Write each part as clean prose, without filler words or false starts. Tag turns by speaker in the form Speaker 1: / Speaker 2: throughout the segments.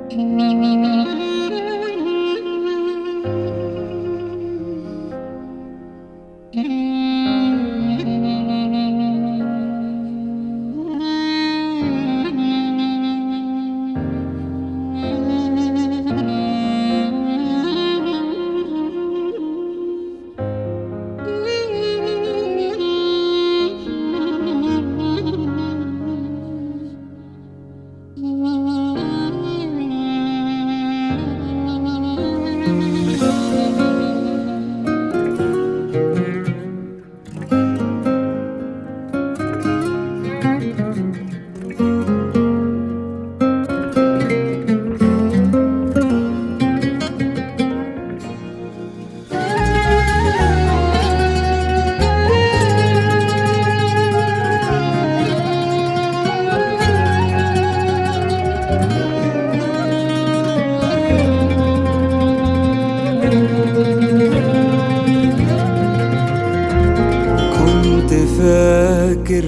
Speaker 1: كنت فاكر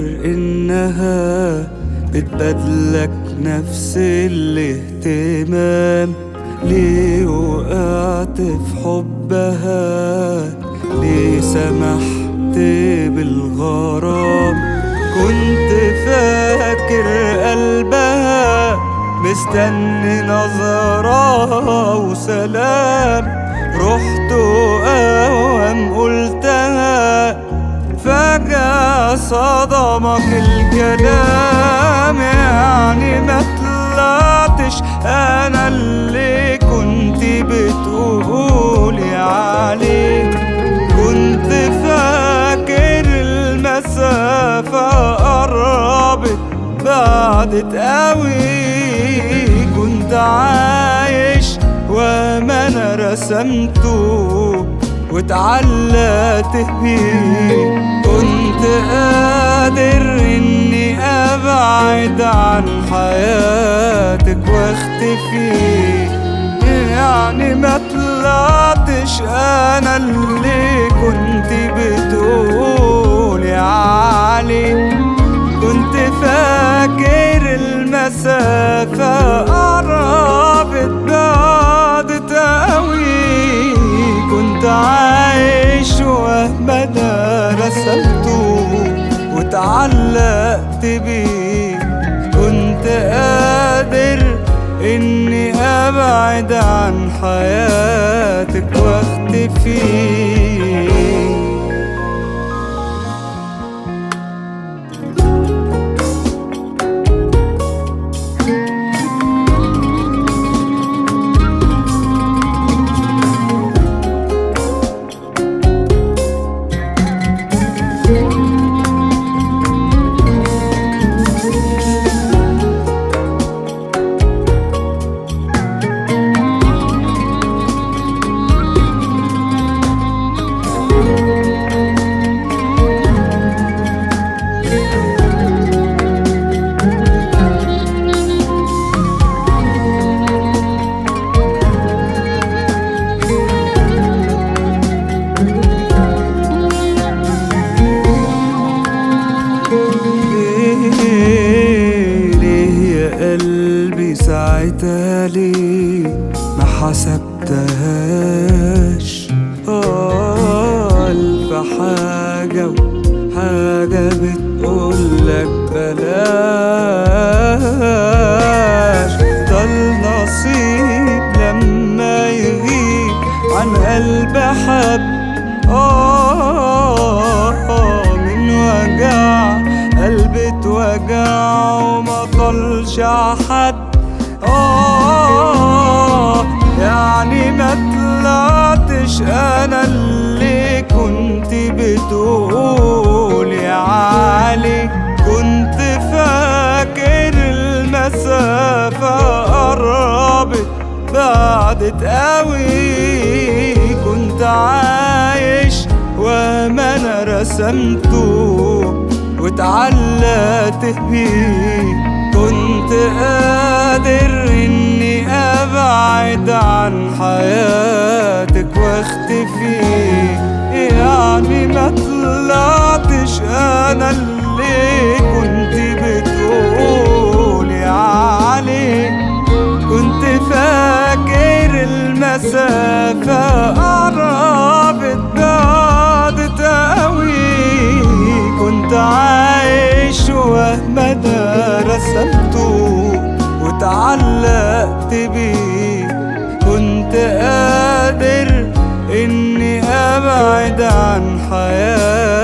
Speaker 1: إنها بتبادلك نفس الاهتمام، ليه وقعت في حبها؟ ليه سمحت بالغرام؟ كنت فاكر قلبها مستني نظرة وسلام، رحت وأوام قلتها فجأة صدمك الكلام. يعني ما طلعتش أنا اللي كنت بتقولي عليه، كنت فاكر المسافة قربت بعدت قوي، كنت عايش وما أنا رسمته واتعلقت بيه، كنت قادر إني أبعد عن حياتك واختفي. يعني ما طلعتش أنا اللي كنت بتقولي عليه، كنت فاكر المسافة قربت بعدت قوي، كنت عايش وهم أنا رسمته واتعلقت بيه، كنت قادر إني أبعد عن حياتك واختفي. قلبي ساعتها ليه ما حسبتهاش؟ ألف حاجة وحاجة بتقولك بلاش، ده النصيب لما يغيب عن قلب حب من وجع قلبي اتوجع وما طلش حد. يعني ما طلعتش انا اللي كنت بتقولي عليه، كنت فاكر المسافة قربت بعدت قوي، كنت عايش وما انا رسمته واتعلقت بيه، كنت قادر اني ابعد عن حياتك واختفي. يعني ما طلعتش انا اللي كنت بتقولي عليه، كنت المسافة قربت بعدت قوي. كنت عايش وهم أنا رسمته واتعلقت بيه، كنت قادر إني أبعد عن حياتي